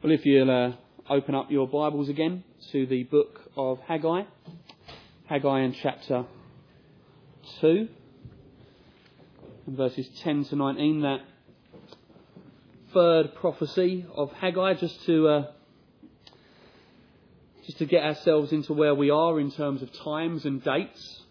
Well, if you'll open up your Bibles again to the book of Haggai. Haggai in chapter 2, and verses 10 to 19, that third prophecy of Haggai, just to get ourselves into where we are in terms of times and dates.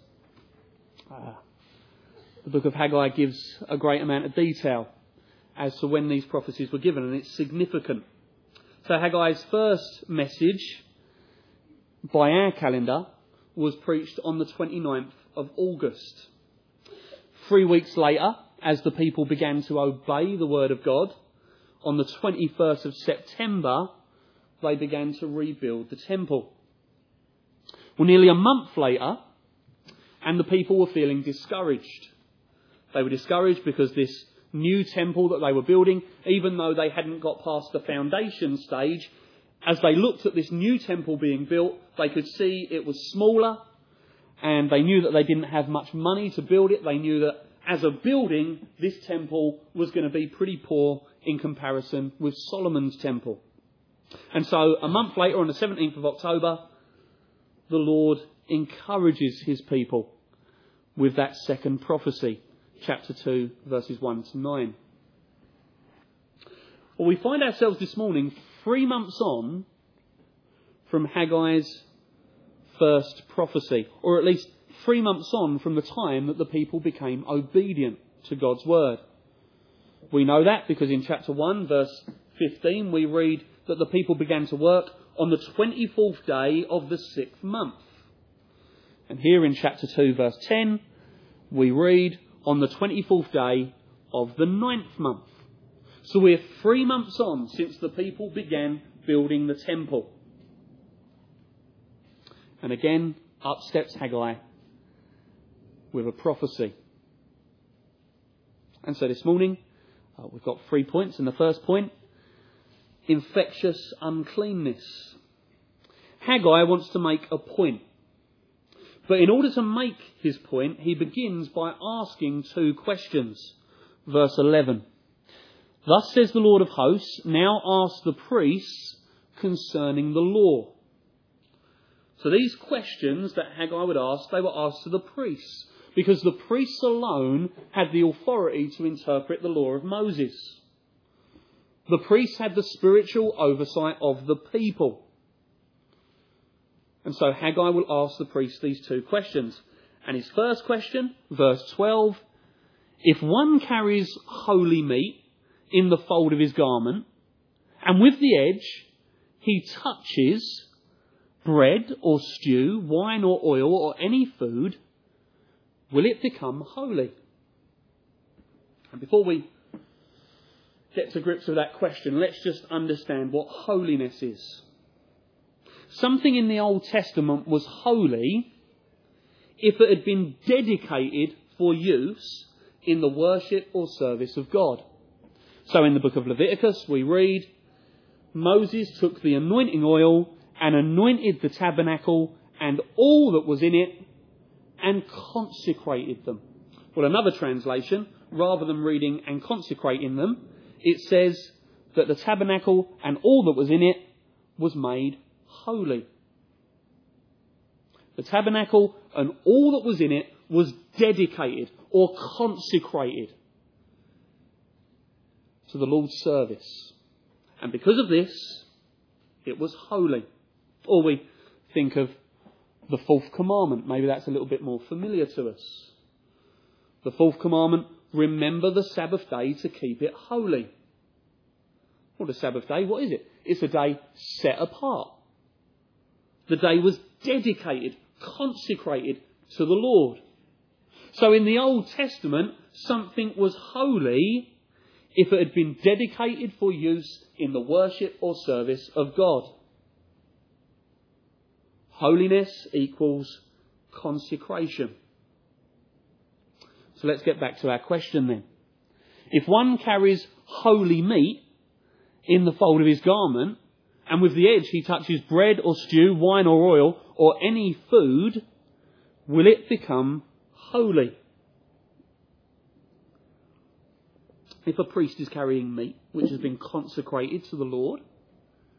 The book of Haggai gives a great amount of detail as to when these prophecies were given, and it's significant. So Haggai's first message, by our calendar, was preached on the 29th of August. 3 weeks later, as the people began to obey the word of God, on the 21st of September, they began to rebuild the temple. Well, nearly a month later, and the people were feeling discouraged. They were discouraged because this new temple that they were building, even though they hadn't got past the foundation stage, as they looked at this new temple being built, they could see it was smaller, and they knew that they didn't have much money to build it. They knew that as a building, this temple was going to be pretty poor in comparison with Solomon's temple. And so a month later, on the 17th of October, the Lord encourages his people with that second prophecy. Chapter 2, verses 1 to 9. Well, we find ourselves this morning 3 months on from Haggai's first prophecy, or at least 3 months on from the time that the people became obedient to God's word. We know that because in chapter 1, verse 15, we read that the people began to work on the 24th day of the 6th month. And here in chapter 2, verse 10, we read on the 24th day of the 9th month. So we're 3 months on since the people began building the temple. And again, up steps Haggai with a prophecy. And so this morning, we've got 3 points. And the first point, infectious uncleanness. Haggai wants to make a point. But in order to make his point, he begins by asking 2 questions. Verse 11. Thus says the Lord of hosts, now ask the priests concerning the law. So these questions that Haggai would ask, they were asked to the priests, because the priests alone had the authority to interpret the law of Moses. The priests had the spiritual oversight of the people. And so Haggai will ask the priest these 2 questions. And his first question, verse 12, if one carries holy meat in the fold of his garment, and with the edge he touches bread or stew, wine or oil or any food, will it become holy? And before we get to grips with that question, let's just understand what holiness is. Something in the Old Testament was holy if it had been dedicated for use in the worship or service of God. So in the book of Leviticus we read, Moses took the anointing oil and anointed the tabernacle and all that was in it and consecrated them. Well, another translation, rather than reading and consecrating them, it says that the tabernacle and all that was in it was made holy. The tabernacle and all that was in it was dedicated or consecrated to the Lord's service. And because of this, it was holy. Or we think of the 4th commandment. Maybe that's a little bit more familiar to us. The 4th commandment, remember the Sabbath day to keep it holy. Well, the Sabbath day, what is it? It's a day set apart. The day was dedicated, consecrated to the Lord. So in the Old Testament, something was holy if it had been dedicated for use in the worship or service of God. Holiness equals consecration. So let's get back to our question then. If one carries holy meat in the fold of his garment, and with the edge he touches bread or stew, wine or oil, or any food, will it become holy? If a priest is carrying meat which has been consecrated to the Lord,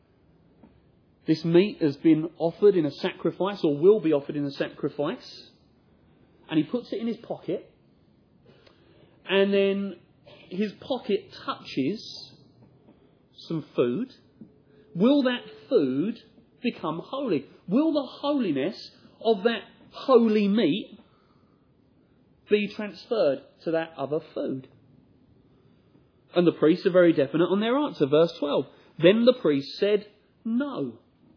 This meat has been offered in a sacrifice, or will be offered in a sacrifice. And he puts it in his pocket. And then his pocket touches some food. Will that food become holy? Will the holiness of that holy meat be transferred to that other food? And the priests are very definite on their answer. Verse 12. Then the priest said, no.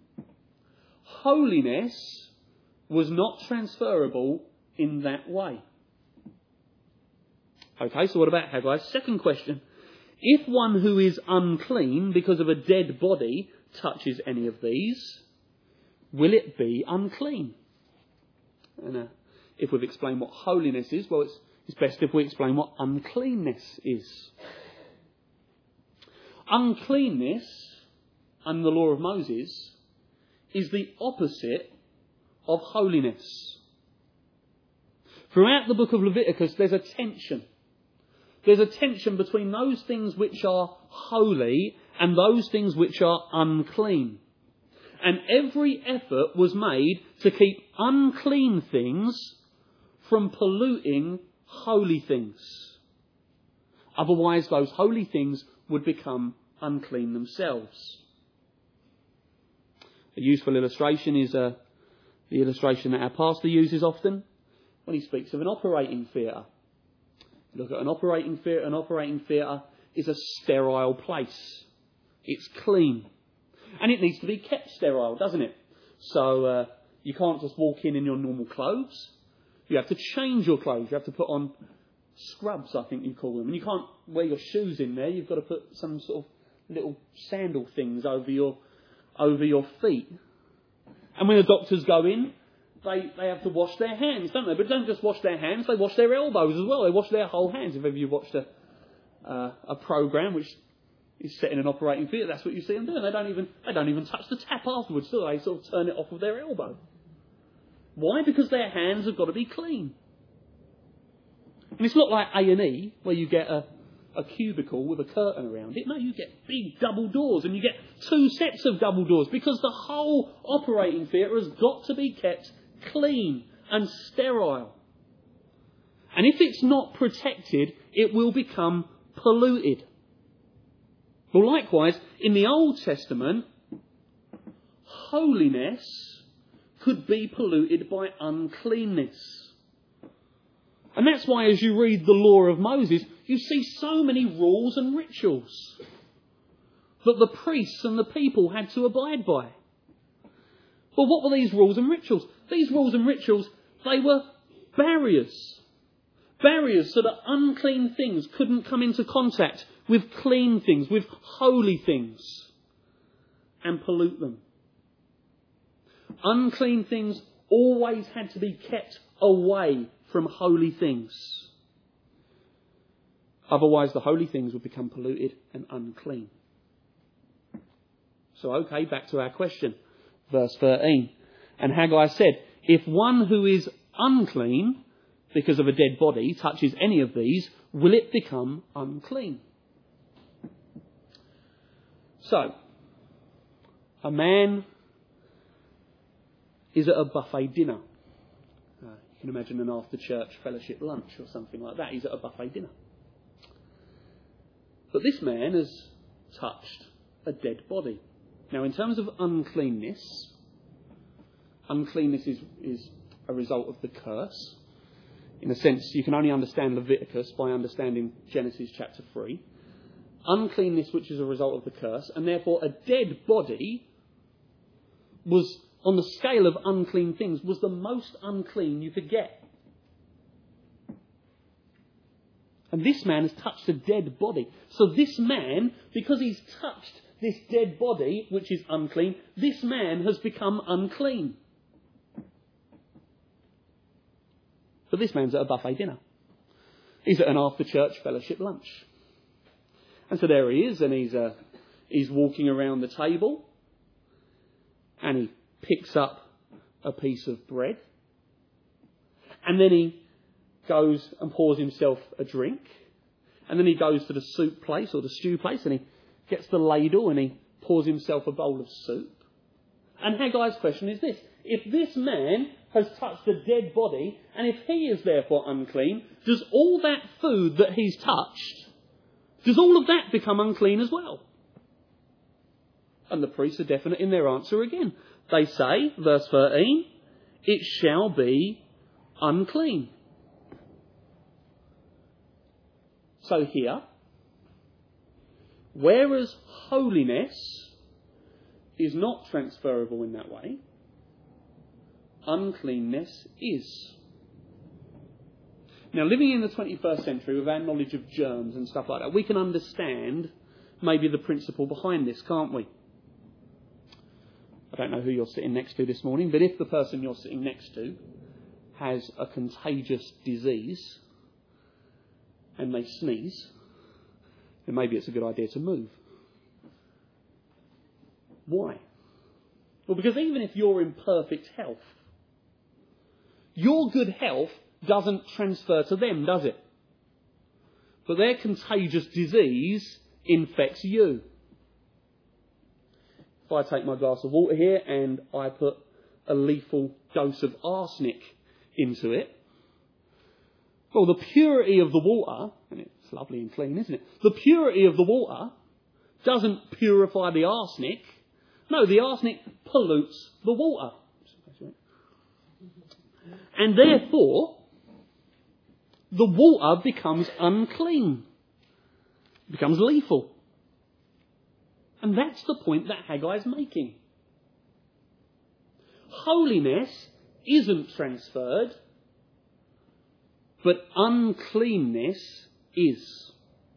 Holiness was not transferable in that way. Okay, so what about Haggai's second question? If one who is unclean because of a dead body touches any of these, will it be unclean? And if we've explained what holiness is, well, it's best if we explain what uncleanness is. Uncleanness, under the law of Moses, is the opposite of holiness. Throughout the book of Leviticus, there's a tension. There's a tension between those things which are holy and those things which are unclean. And every effort was made to keep unclean things from polluting holy things. Otherwise, those holy things would become unclean themselves. A useful illustration is the illustration that our pastor uses often when he speaks of an operating theatre. Look at an operating theatre. An operating theatre is a sterile place. It's clean. And it needs to be kept sterile, doesn't it? So you can't just walk in your normal clothes. You have to change your clothes. You have to put on scrubs, I think you call them. And you can't wear your shoes in there. You've got to put some sort of little sandal things over your feet. And when the doctors go in, they have to wash their hands, don't they? But don't just wash their hands, they wash their elbows as well. They wash their whole hands. If ever you watched a programme which is set in an operating theatre, that's what you see them doing. They don't even touch the tap afterwards, do they? They sort of turn it off with their elbow. Why? Because their hands have got to be clean. And it's not like A&E, where you get a cubicle with a curtain around it. No, you get big double doors, and you get 2 sets of double doors, because the whole operating theatre has got to be kept clean and sterile. And if it's not protected, it will become polluted. Well, likewise, in the Old Testament, holiness could be polluted by uncleanness. And that's why, as you read the law of Moses, you see so many rules and rituals that the priests and the people had to abide by. Well, what were these rules and rituals? These rules and rituals, they were barriers. Barriers so that unclean things couldn't come into contact with clean things, with holy things, and pollute them. Unclean things always had to be kept away from holy things. Otherwise, the holy things would become polluted and unclean. So, okay, back to our question. Verse 13. And Haggai said, if one who is unclean because of a dead body touches any of these, will it become unclean? So, a man is at a buffet dinner. You can imagine an after-church fellowship lunch or something like that. He's at a buffet dinner. But this man has touched a dead body. Now, in terms of uncleanness, uncleanness is a result of the curse. In a sense, you can only understand Leviticus by understanding Genesis chapter 3. Uncleanness, which is a result of the curse, and therefore a dead body was, on the scale of unclean things, was the most unclean you could get. And this man has touched a dead body. So this man, because he's touched this dead body, which is unclean, this man has become unclean. But this man's at a buffet dinner. He's at an after-church fellowship lunch. And so there he is, and he's walking around the table, and he picks up a piece of bread, and then he goes and pours himself a drink, and then he goes to the soup place or the stew place, and he gets the ladle and he pours himself a bowl of soup, And Haggai's question is this: if this man has touched a dead body, and if he is therefore unclean, does all that food that he's touched, does all of that become unclean as well? And the priests are definite in their answer again. They say, verse 13, it shall be unclean. So here, whereas holiness is not transferable in that way, uncleanness is. Now, living in the 21st century with our knowledge of germs and stuff like that, we can understand maybe the principle behind this, can't we? I don't know who you're sitting next to this morning, but if the person you're sitting next to has a contagious disease and they sneeze, then maybe it's a good idea to move. Why? Well, because even if you're in perfect health, your good health doesn't transfer to them, does it? But their contagious disease infects you. If I take my glass of water here and I put a lethal dose of arsenic into it, well, the purity of the water, and it's lovely and clean, isn't it? The purity of the water doesn't purify the arsenic. No, the arsenic pollutes the water. And therefore, the water becomes unclean. It becomes lethal. And that's the point that Haggai is making. Holiness isn't transferred, but uncleanness is.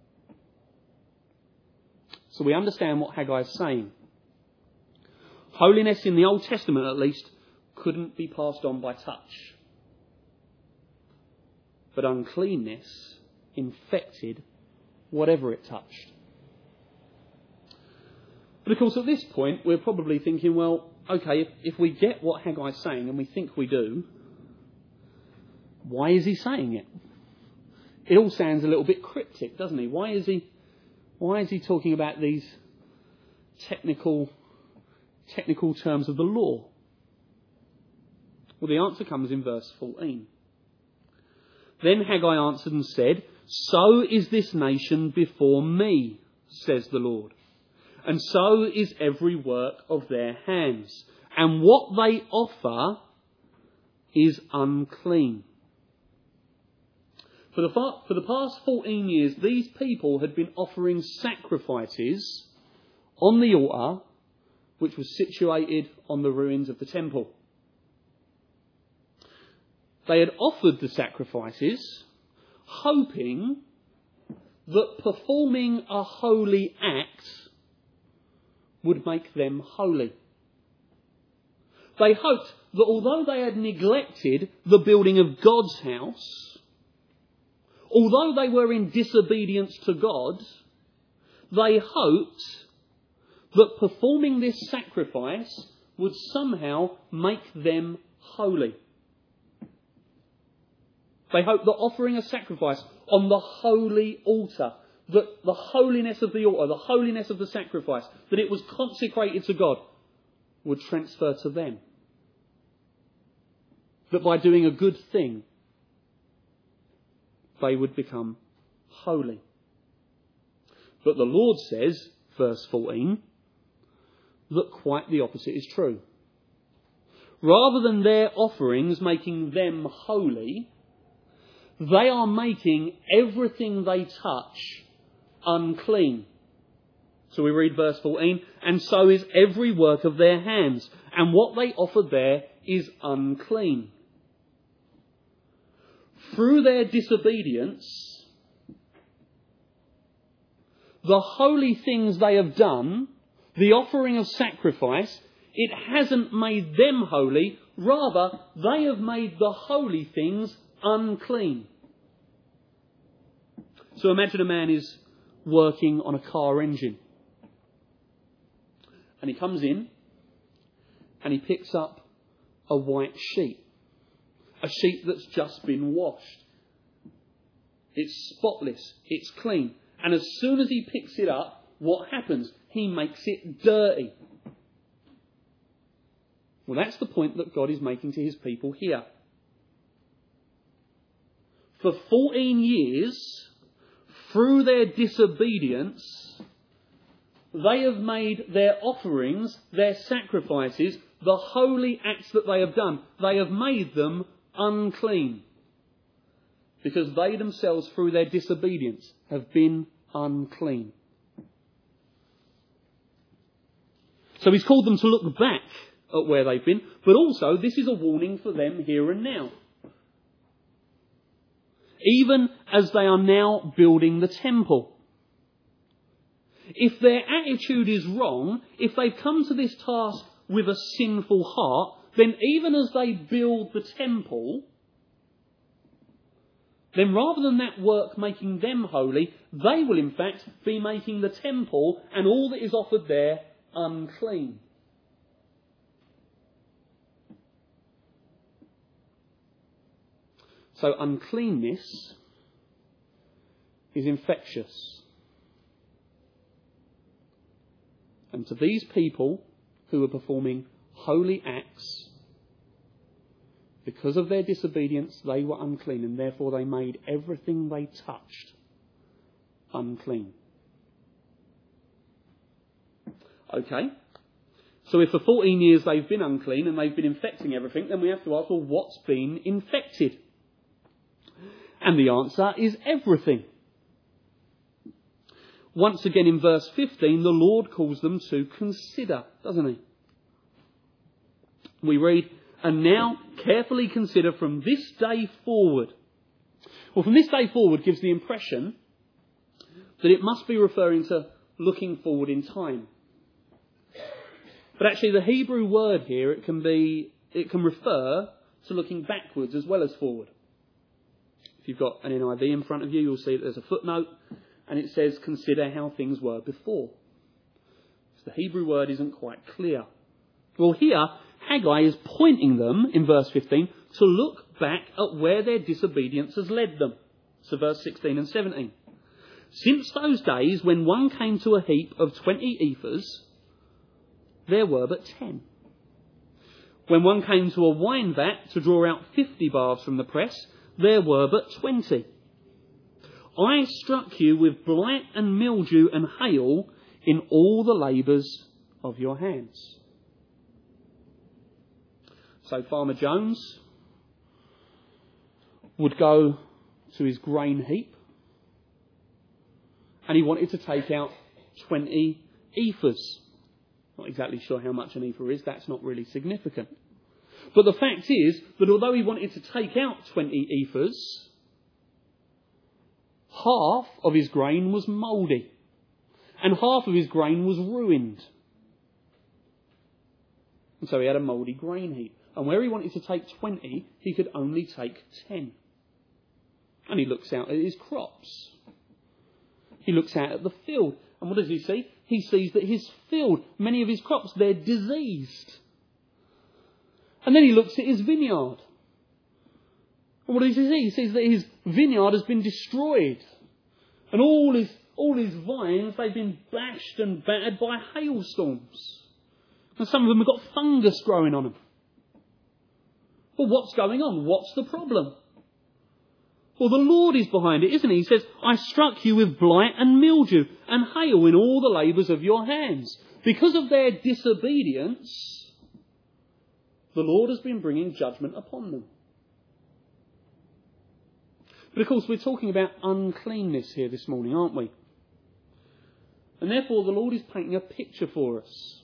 So we understand what Haggai is saying. Holiness in the Old Testament, at least, couldn't be passed on by touch. But uncleanness infected whatever it touched. But of course, at this point, we're probably thinking, well, okay, if we get what Haggai's saying, and we think we do, why is he saying it? It all sounds a little bit cryptic, doesn't he? Why is he talking about these technical terms of the law? Well, the answer comes in verse 14. Then Haggai answered and said, so is this nation before me, says the Lord. And so is every work of their hands. And what they offer is unclean. For the past 14 years, these people had been offering sacrifices on the altar, which was situated on the ruins of the temple. They had offered the sacrifices, hoping that performing a holy act would make them holy. They hoped that although they had neglected the building of God's house, although they were in disobedience to God, they hoped that performing this sacrifice would somehow make them holy. They hoped that offering a sacrifice on the holy altar, that the holiness of the altar, the holiness of the sacrifice, that it was consecrated to God, would transfer to them. That by doing a good thing, they would become holy. But the Lord says, verse 14, that quite the opposite is true. Rather than their offerings making them holy, they are making everything they touch unclean. So we read verse 14, and so is every work of their hands, and what they offer there is unclean. Through their disobedience, the holy things they have done, the offering of sacrifice, it hasn't made them holy, rather they have made the holy things unclean. So imagine a man is working on a car engine. And he comes in and he picks up a white sheet. A sheet that's just been washed. It's spotless. It's clean. And as soon as he picks it up, what happens? He makes it dirty. Well, that's the point that God is making to his people here. For 14 years, through their disobedience, they have made their offerings, their sacrifices, the holy acts that they have done, they have made them unclean. Because they themselves, through their disobedience, have been unclean. So he's called them to look back at where they've been, but also this is a warning for them here and now. Even as they are now building the temple. If their attitude is wrong, if they've come to this task with a sinful heart, then even as they build the temple, then rather than that work making them holy, they will in fact be making the temple and all that is offered there unclean. So uncleanness is infectious. And to these people who are performing holy acts, because of their disobedience, they were unclean, and therefore they made everything they touched unclean. Okay, so if for 14 years they've been unclean and they've been infecting everything, then we have to ask, well, what's been infected? And the answer is everything. Once again in verse 15, the Lord calls them to consider, doesn't he? We read, and now carefully consider from this day forward. Well, from this day forward gives the impression that it must be referring to looking forward in time. But actually the Hebrew word here, it can refer to looking backwards as well as forward. If you've got an NIV in front of you, you'll see that there's a footnote and it says, consider how things were before. So the Hebrew word isn't quite clear. Well, here, Haggai is pointing them, in verse 15, to look back at where their disobedience has led them. So verse 16 and 17. Since those days when one came to a heap of 20 ephahs, there were but 10. When one came to a wine vat to draw out 50 baths from the press, there were but 20. I struck you with blight and mildew and hail in all the labours of your hands. So Farmer Jones would go to his grain heap and he wanted to take out 20 ephahs. Not exactly sure how much an ephah is, that's not really significant. But the fact is that although he wanted to take out 20 ephahs, half of his grain was mouldy and half of his grain was ruined. And so he had a mouldy grain heap. And where he wanted to take 20, he could only take 10. And he looks out at his crops. He looks out at the field. And what does he see? He sees that his field, many of his crops, they're diseased. And then he looks at his vineyard. And what does he see? He sees that his vineyard has been destroyed. And all his vines, they've been bashed and battered by hailstorms. And some of them have got fungus growing on them. Well, what's going on? What's the problem? Well, the Lord is behind it, isn't he? He says, I struck you with blight and mildew and hail in all the labours of your hands. Because of their disobedience, the Lord has been bringing judgment upon them. But of course, we're talking about uncleanness here this morning, aren't we? And therefore, the Lord is painting a picture for us.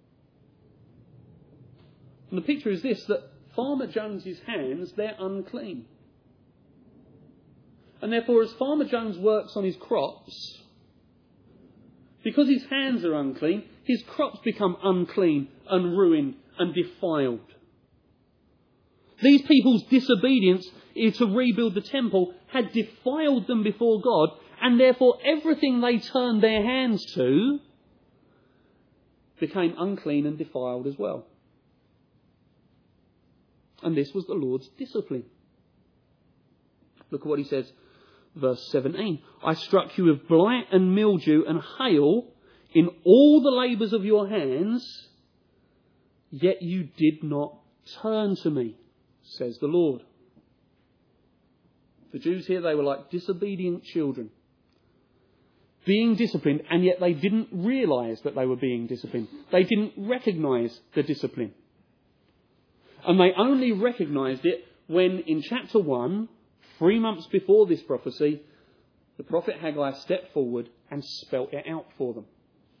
And the picture is this, that Farmer Jones's hands, they're unclean. And therefore, as Farmer Jones works on his crops, because his hands are unclean, his crops become unclean and ruined and defiled. These people's disobedience to rebuild the temple had defiled them before God, and therefore everything they turned their hands to became unclean and defiled as well. And this was the Lord's discipline. Look at what he says, verse 17. I struck you with blight and mildew and hail in all the labours of your hands, Yet you did not turn to me, says the Lord. The Jews here, they were like disobedient children, being disciplined, and yet they didn't realise that they were being disciplined. They didn't recognise the discipline. And they only recognised it when, in chapter 1, 3 months before this prophecy, the prophet Haggai stepped forward and spelt it out for them.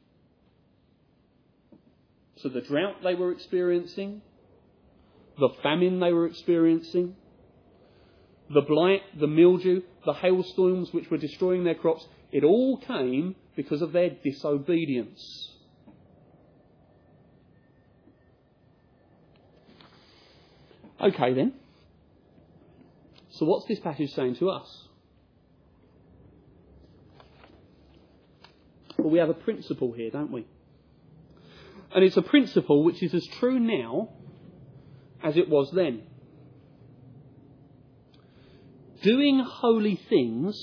So the drought they were experiencing, the famine they were experiencing, the blight, the mildew, the hailstorms which were destroying their crops, it all came because of their disobedience. Okay then. So what's this passage saying to us? Well, we have a principle here, don't we? And it's a principle which is as true now as it was then. Doing holy things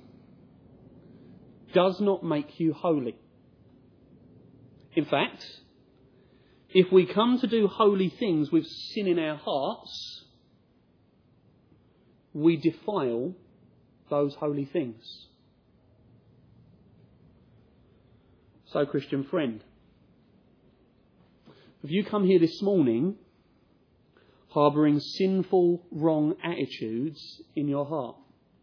does not make you holy. In fact, if we come to do holy things with sin in our hearts, we defile those holy things. So, Christian friend, have you come here this morning harbouring sinful, wrong attitudes in your heart?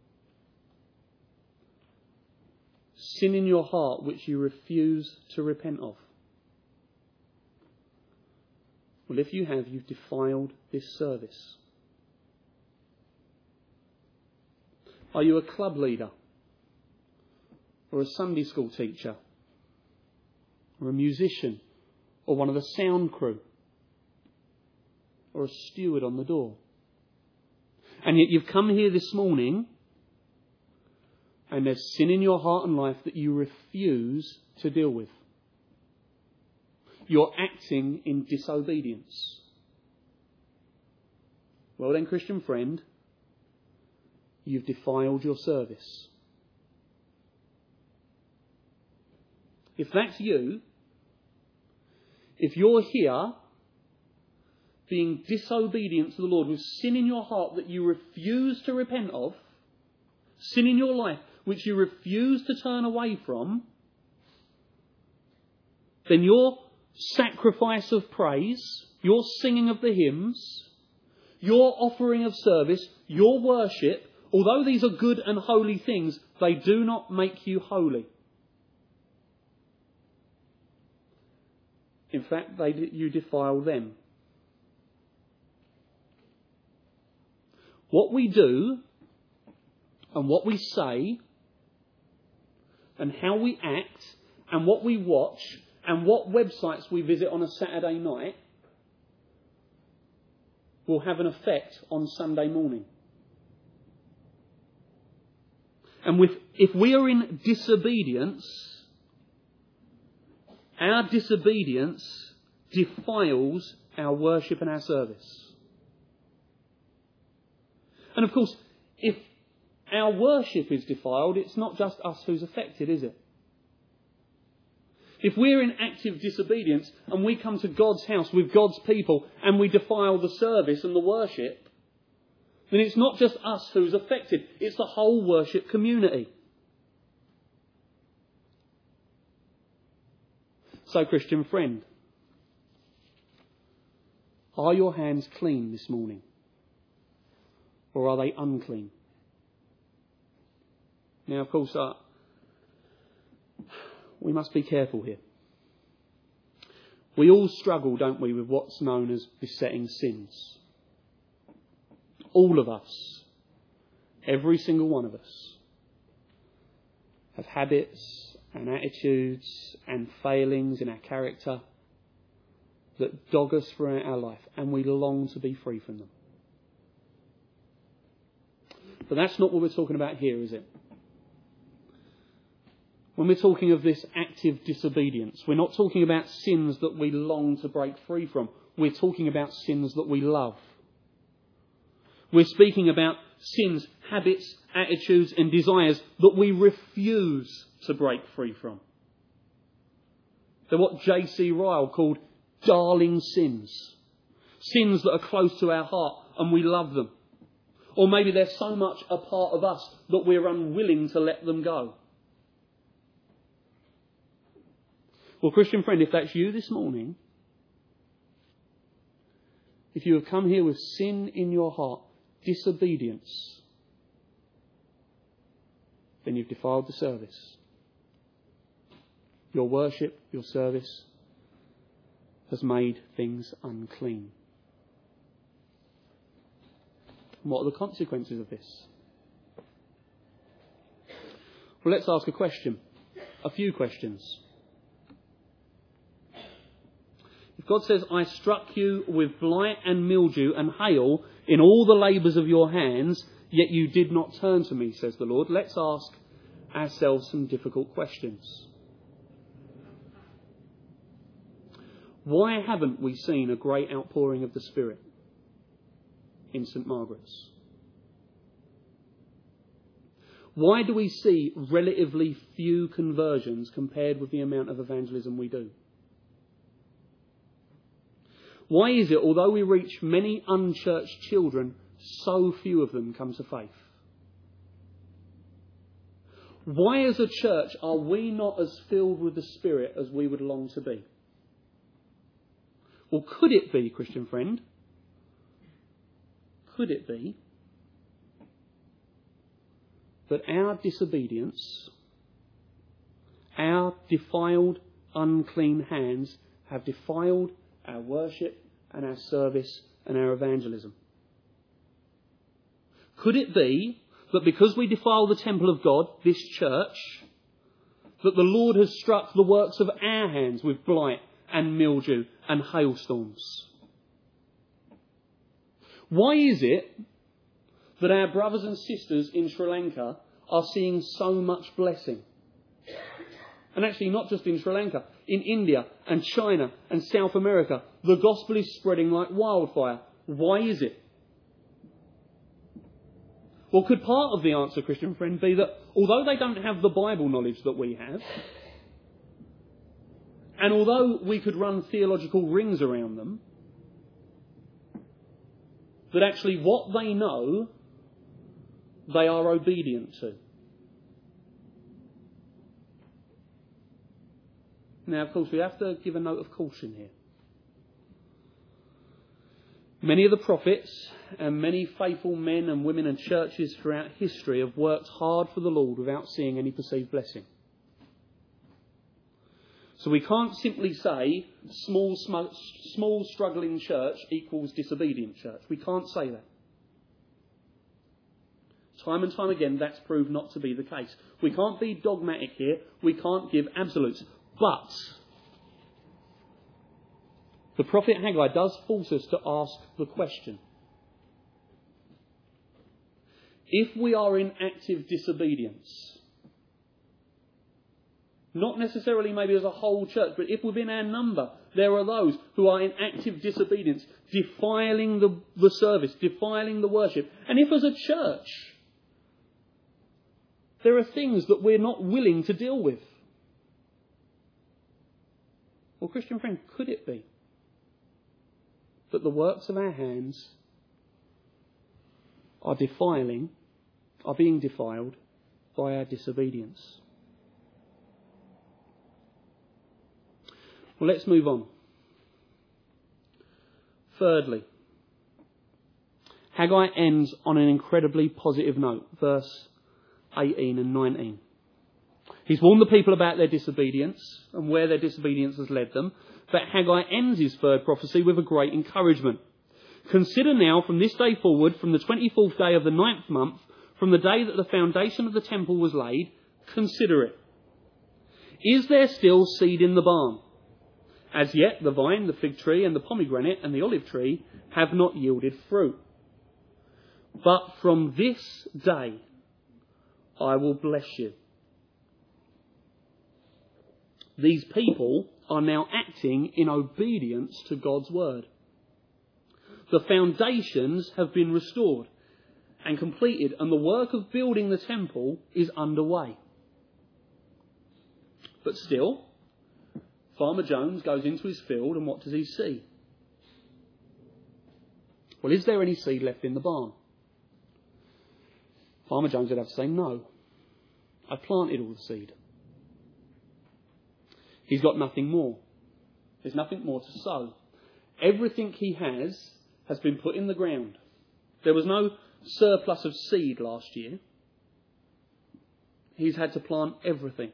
Sin in your heart which you refuse to repent of? Well, if you have, you've defiled this service. Are you a club leader? Or a Sunday school teacher? Or a musician? Or one of the sound crew? Or a steward on the door? And yet you've come here this morning and there's sin in your heart and life that you refuse to deal with. You're acting in disobedience. Well then, Christian friend, you've defiled your service. If that's you, if you're here being disobedient to the Lord with sin in your heart that you refuse to repent of, sin in your life which you refuse to turn away from, then your sacrifice of praise, your singing of the hymns, your offering of service, your worship, although these are good and holy things, they do not make you holy. In fact, you defile them. What we do and what we say and how we act and what we watch and what websites we visit on a Saturday night will have an effect on Sunday morning. And if we are in disobedience, our disobedience defiles our worship and our service. And of course, if our worship is defiled, it's not just us who's affected, is it? If we're in active disobedience and we come to God's house with God's people and we defile the service and the worship, then it's not just us who's affected, it's the whole worship community. So, Christian friend, are your hands clean this morning? Or are they unclean? Now, of course, we must be careful here. We all struggle, don't we, with what's known as besetting sins. All of us, every single one of us, have habits and attitudes and failings in our character that dog us throughout our life, and we long to be free from them. But that's not what we're talking about here, is it? When we're talking of this active disobedience, we're not talking about sins that we long to break free from. We're talking about sins that we love. We're speaking about sins, habits, attitudes and desires that we refuse to break free from. They're what J.C. Ryle called darling sins. Sins that are close to our heart and we love them. Or maybe they're so much a part of us that we're unwilling to let them go. Well, Christian friend, if that's you this morning, if you have come here with sin in your heart, disobedience, then you've defiled the service. Your worship, your service has made things unclean. And what are the consequences of this? Well, let's ask a question. A few questions. If God says, I struck you with blight and mildew and hail in all the labours of your hands, yet you did not turn to me, says the Lord, let's ask ourselves some difficult questions. Why haven't we seen a great outpouring of the Spirit in St Margaret's? Why do we see relatively few conversions compared with the amount of evangelism we do? Why is it, although we reach many unchurched children, so few of them come to faith? Why as a church are we not as filled with the Spirit as we would long to be? Well, could it be, Christian friend, could it be that our disobedience, our defiled, unclean hands have defiled our worship and our service and our evangelism? Could it be that because we defile the temple of God, this church, that the Lord has struck the works of our hands with blight and mildew and hailstorms? Why is it that our brothers and sisters in Sri Lanka are seeing so much blessing? And actually not just in Sri Lanka, in India and China and South America, the gospel is spreading like wildfire. Why is it? Well, could part of the answer, Christian friend, be that although they don't have the Bible knowledge that we have, and although we could run theological rings around them, that actually what they know, they are obedient to? Now, of course, we have to give a note of caution here. Many of the prophets and many faithful men and women and churches throughout history have worked hard for the Lord without seeing any perceived blessing. So we can't simply say small struggling church equals disobedient church. We can't say that. Time and time again, that's proved not to be the case. We can't be dogmatic here. We can't give absolutes. But the prophet Haggai does force us to ask the question. If we are in active disobedience, not necessarily maybe as a whole church, but if within our number there are those who are in active disobedience, defiling the service, defiling the worship, and if as a church there are things that we're not willing to deal with, well, Christian friend, could it be that the works of our hands are being defiled by our disobedience? Well, let's move on. Thirdly, Haggai ends on an incredibly positive note, verse 18 and 19. He's warned the people about their disobedience and where their disobedience has led them, but Haggai ends his third prophecy with a great encouragement. Consider now from this day forward, from the 24th day of the 9th month, from the day that the foundation of the temple was laid, consider it. Is there still seed in the barn? As yet the vine, the fig tree and the pomegranate and the olive tree have not yielded fruit. But from this day I will bless you. These people are now acting in obedience to God's word. The foundations have been restored and completed, and the work of building the temple is underway. But still, Farmer Jones goes into his field, and what does he see? Well, is there any seed left in the barn? Farmer Jones would have to say, no. I planted all the seed. He's got nothing more. There's nothing more to sow. Everything he has been put in the ground. There was no surplus of seed last year. He's had to plant everything.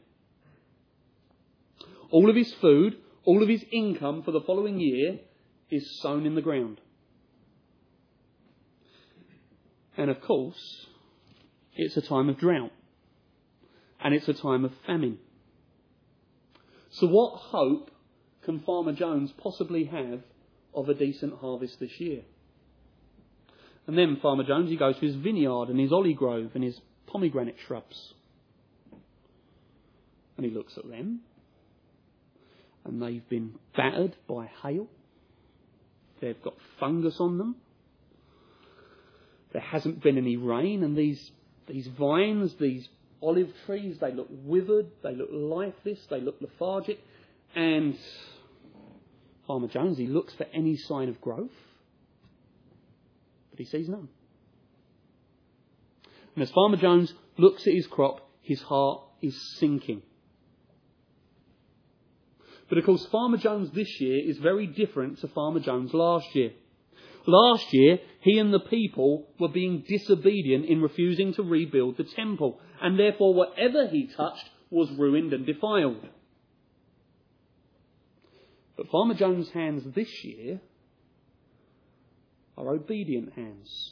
All of his food, all of his income for the following year is sown in the ground. And of course, it's a time of drought. And it's a time of famine. So what hope can Farmer Jones possibly have of a decent harvest this year? And then Farmer Jones, he goes to his vineyard and his olive grove and his pomegranate shrubs. And he looks at them. And they've been battered by hail. They've got fungus on them. There hasn't been any rain. And these vines, these olive trees, they look withered. They look lifeless. They look lethargic. And Farmer Jones, he looks for any sign of growth. But he sees none. And as Farmer Jones looks at his crop, his heart is sinking. But of course, Farmer Jones this year is very different to Farmer Jones last year. Last year, he and the people were being disobedient in refusing to rebuild the temple. And therefore, whatever he touched was ruined and defiled. But Farmer Jones' hands this year are obedient hands.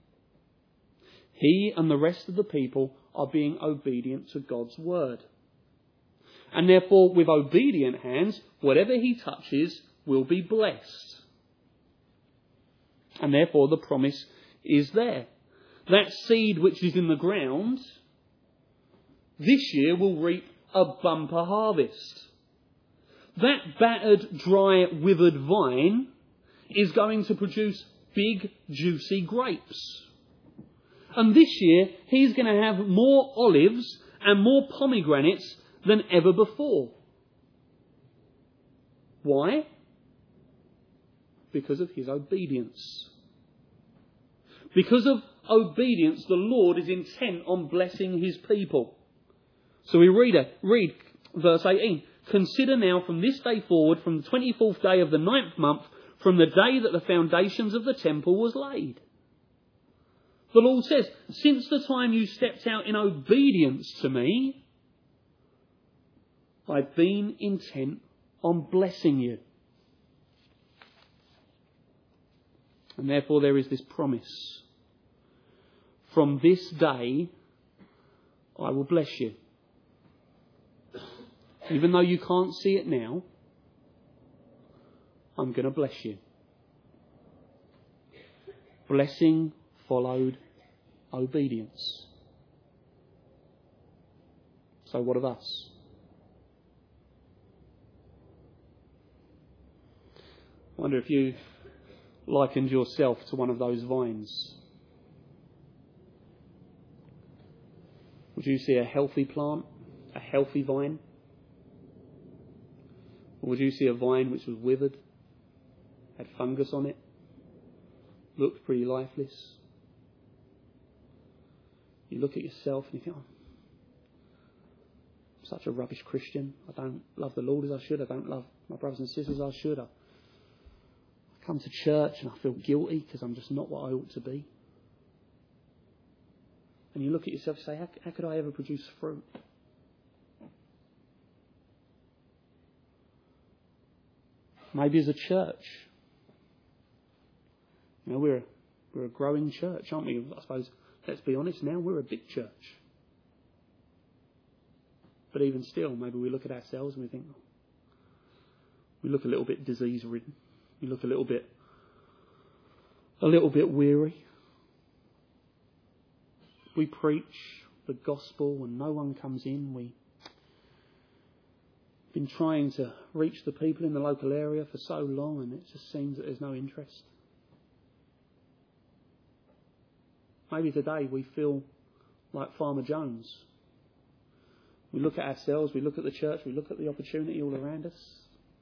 He and the rest of the people are being obedient to God's word. And therefore, with obedient hands, whatever he touches will be blessed. And therefore, the promise is there. That seed which is in the ground, this year will reap a bumper harvest. That battered, dry, withered vine is going to produce big, juicy grapes. And this year, he's going to have more olives and more pomegranates than ever before. Why? Because of his obedience. Because of obedience, the Lord is intent on blessing his people. So we read verse 18. Consider now from this day forward, from the 24th day of the 9th month, from the day that the foundations of the temple was laid. The Lord says, since the time you stepped out in obedience to me, I've been intent on blessing you. And therefore there is this promise. From this day, I will bless you. Even though you can't see it now, I'm going to bless you. Blessing followed obedience. So what of us? I wonder if you likened yourself to one of those vines. Would you see a healthy plant, a healthy vine? Or would you see a vine which was withered, had fungus on it, looked pretty lifeless? You look at yourself and you think, oh, I'm such a rubbish Christian. I don't love the Lord as I should. I don't love my brothers and sisters as I should. I come to church and I feel guilty because I'm just not what I ought to be. And you look at yourself and say, how could I ever produce fruit? Maybe as a church. You know, we're a growing church, aren't we? I suppose, let's be honest now, we're a big church. But even still, maybe we look at ourselves and we think, we look a little bit disease-ridden. We look a little bit weary. We preach the gospel and no one comes in. We've been trying to reach the people in the local area for so long and it just seems that there's no interest. Maybe today we feel like Farmer Jones. We look at ourselves, we look at the church, we look at the opportunity all around us.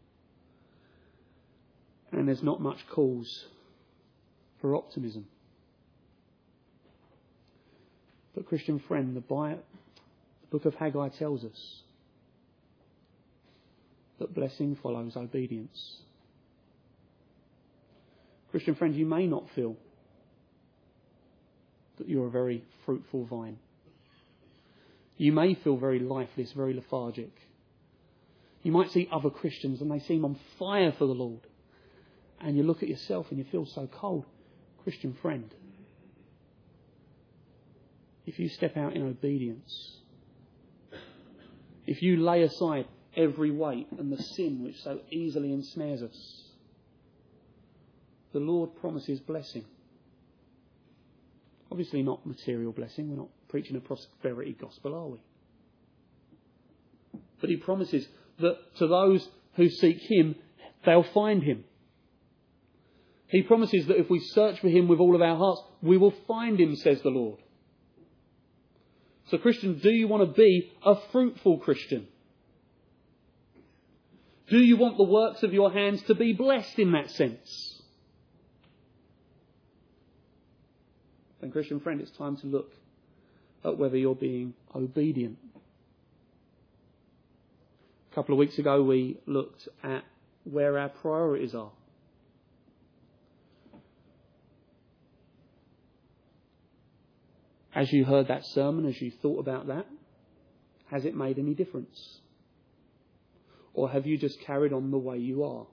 And there's not much cause for optimism. But Christian friend, the book of Haggai tells us that blessing follows obedience. Christian friend, you may not feel that you're a very fruitful vine. You may feel very lifeless, very lethargic. You might see other Christians and they seem on fire for the Lord. And you look at yourself and you feel so cold. Christian friend, if you step out in obedience, if you lay aside every weight and the sin which so easily ensnares us, the Lord promises blessing. Obviously not material blessing. We're not preaching a prosperity gospel, are we? But he promises that to those who seek him, they'll find him. He promises that if we search for him with all of our hearts, we will find him, says the Lord. So Christian, do you want to be a fruitful Christian? Do you want the works of your hands to be blessed in that sense? Then Christian friend, it's time to look at whether you're being obedient. A couple of weeks ago we looked at where our priorities are. As you heard that sermon, as you thought about that, has it made any difference? Or have you just carried on the way you are?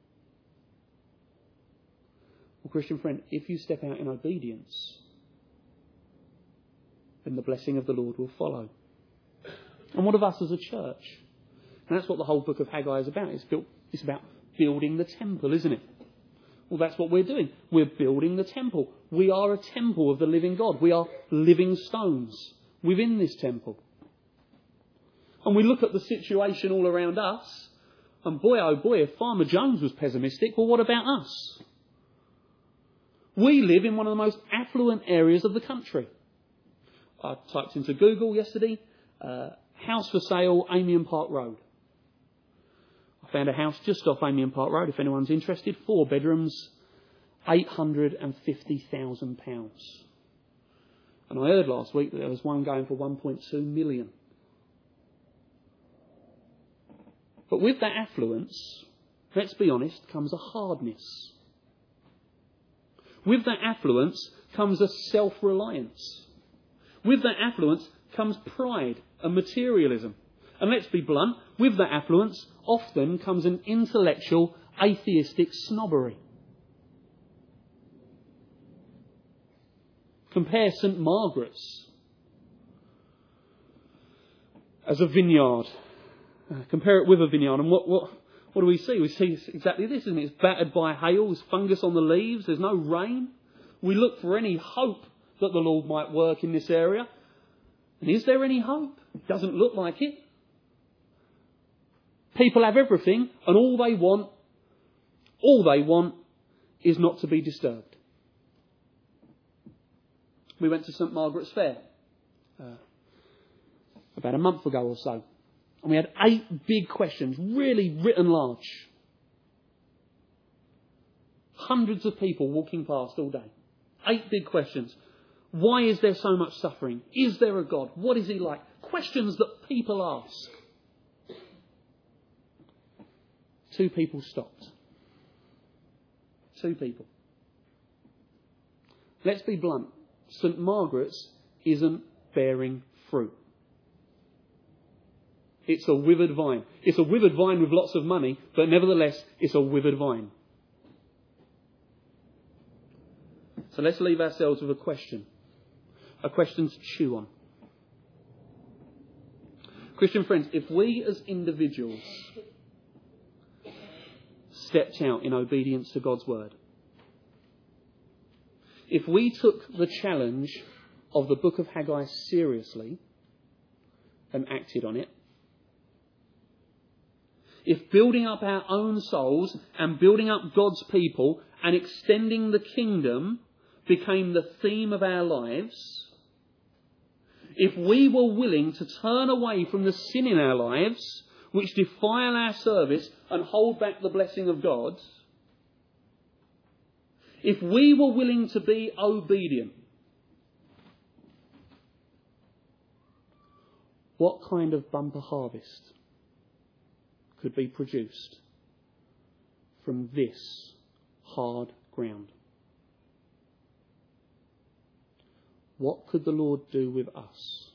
Well, Christian friend, if you step out in obedience, then the blessing of the Lord will follow. And what of us as a church? And that's what the whole book of Haggai is about. It's about building the temple, isn't it? Well, that's what we're doing. We're building the temple. We are a temple of the living God. We are living stones within this temple. And we look at the situation all around us, and boy, oh boy, if Farmer Jones was pessimistic, well, what about us? We live in one of the most affluent areas of the country. I typed into Google yesterday, house for sale, Amiens Park Road. I found a house just off Amiens Park Road, if anyone's interested. 4 bedrooms, £850,000. And I heard last week that there was one going for 1.2 million. But with that affluence, let's be honest, comes a hardness. With that affluence comes a self-reliance. With that affluence comes pride and materialism. And let's be blunt, with that affluence often comes an intellectual, atheistic snobbery. Compare St. Margaret's as a vineyard. Compare it with a vineyard, and what do we see? We see exactly this, isn't it? It's battered by hail, there's fungus on the leaves, there's no rain. We look for any hope that the Lord might work in this area. And is there any hope? It doesn't look like it. People have everything, and all they want is not to be disturbed. We went to St. Margaret's Fair about a month ago or so. And we had 8 big questions, really written large. Hundreds of people walking past all day. 8 big questions. Why is there so much suffering? Is there a God? What is he like? Questions that people ask. 2 people stopped. 2 people. Let's be blunt. St. Margaret's isn't bearing fruit. It's a withered vine. It's a withered vine with lots of money, but nevertheless, it's a withered vine. So let's leave ourselves with a question. A question to chew on. Christian friends, if we as individuals stepped out in obedience to God's word, if we took the challenge of the book of Haggai seriously and acted on it, if building up our own souls and building up God's people and extending the kingdom became the theme of our lives, if we were willing to turn away from the sin in our lives which defile our service and hold back the blessing of God, If we were willing to be obedient, what kind of bumper harvest could be produced from this hard ground? What could the Lord do with us